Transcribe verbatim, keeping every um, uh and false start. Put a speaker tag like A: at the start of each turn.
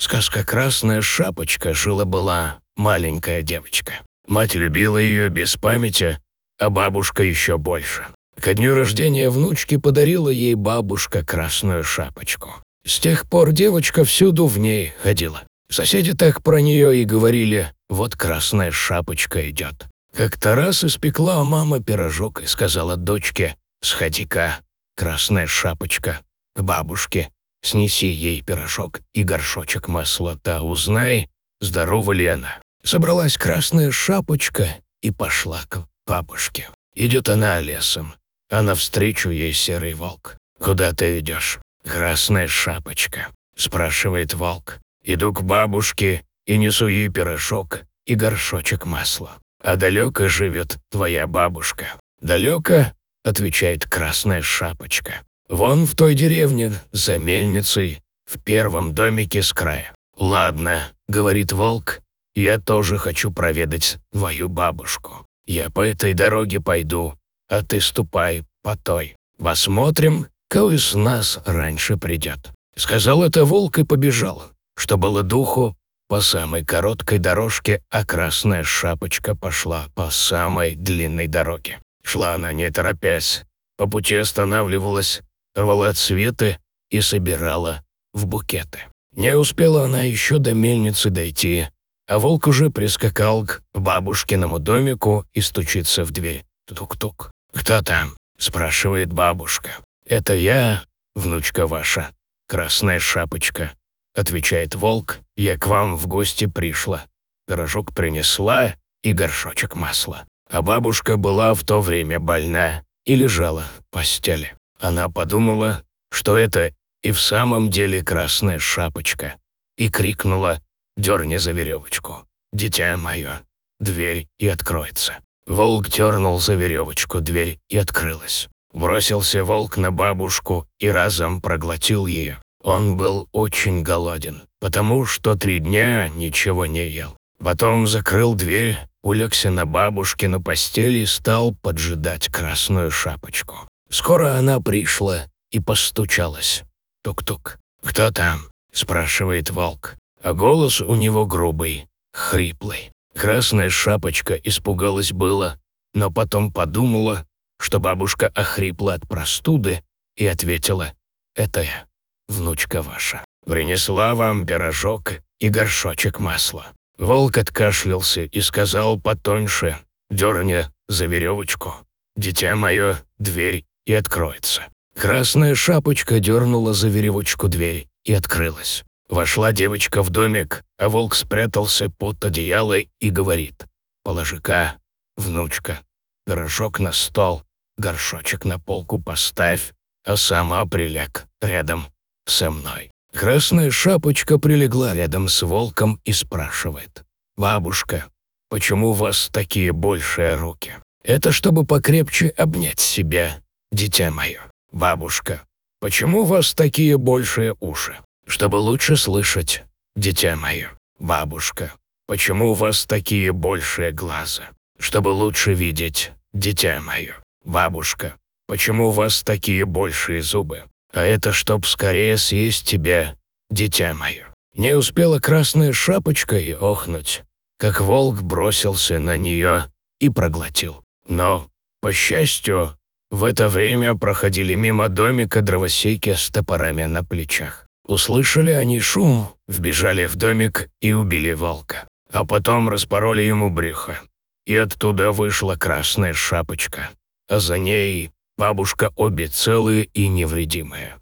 A: Сказка «Красная шапочка». Жила-была маленькая девочка. Мать любила ее без памяти, а бабушка еще больше. Ко дню рождения внучки подарила ей бабушка красную шапочку. С тех пор девочка всюду в ней ходила. Соседи так про нее и говорили: «Вот красная шапочка идет». Как-то раз испекла мама пирожок и сказала дочке: «Сходи-ка, красная шапочка, к бабушке, снеси ей пирожок и горшочек масла, да узнай, здорова ли она». Собралась красная шапочка и пошла к бабушке. Идет она лесом, а навстречу ей серый волк. «Куда ты идешь, красная шапочка?» – спрашивает волк. «Иду к бабушке и несу ей пирожок и горшочек масла. А далеко живет твоя бабушка?» «Далеко?» – отвечает красная шапочка. «Вон в той деревне, за мельницей, в первом домике с края». «Ладно», – говорит волк, – «я тоже хочу проведать твою бабушку. Я по этой дороге пойду, а ты ступай по той. Посмотрим, кто из нас раньше придет». Сказал это волк и побежал, что было духу, по самой короткой дорожке, а красная шапочка пошла по самой длинной дороге. Шла она не торопясь, по пути останавливалась, рвала цветы и собирала в букеты. Не успела она еще до мельницы дойти, а волк уже прискакал к бабушкиному домику и стучится в дверь. Тук-тук. «Кто там?» – спрашивает бабушка. «Это я, внучка ваша, красная шапочка», – отвечает волк. «Я к вам в гости пришла. Пирожок принесла и горшочек масла». А бабушка была в то время больна и лежала в постели. Она подумала, что это и в самом деле красная шапочка, и крикнула: «Дерни за веревочку, дитя мое, дверь и откроется». Волк дернул за веревочку, дверь и открылась. Бросился волк на бабушку и разом проглотил ее. Он был очень голоден, потому что три дня ничего не ел. Потом закрыл дверь, улегся на бабушкину постель и стал поджидать красную шапочку. Скоро она пришла и постучалась. Тук-тук. «Кто там?» – спрашивает волк. А голос у него грубый, хриплый. Красная шапочка испугалась было, но потом подумала, что бабушка охрипла от простуды, и ответила: «Это я, внучка ваша. Принесла вам пирожок и горшочек масла». Волк откашлялся и сказал потоньше: «Дерни за веревочку, дитя мое, дверь и откроется». Красная шапочка дернула за веревочку дверь и открылась. Вошла девочка в домик, а волк спрятался под одеяло и говорит: «Положи-ка, внучка, пирожок на стол, горшочек на полку поставь, а сама приляг рядом со мной». Красная шапочка прилегла рядом с волком и спрашивает: «Бабушка, почему у вас такие большие руки?» «Это чтобы покрепче обнять себя, дитя мое». «Бабушка, почему у вас такие большие уши?» «Чтобы лучше слышать, дитя мое». «Бабушка, почему у вас такие большие глаза?» «Чтобы лучше видеть, дитя мое». «Бабушка, почему у вас такие большие зубы?» «А это чтоб скорее съесть тебя, дитя мое». Не успела красная шапочка и охнуть, как волк бросился на нее и проглотил. Но, по счастью, в это время проходили мимо домика дровосеки с топорами на плечах. Услышали они шум, вбежали в домик и убили волка. А потом распороли ему брюхо. И оттуда вышла красная шапочка, а за ней бабушка обе целые и невредимые.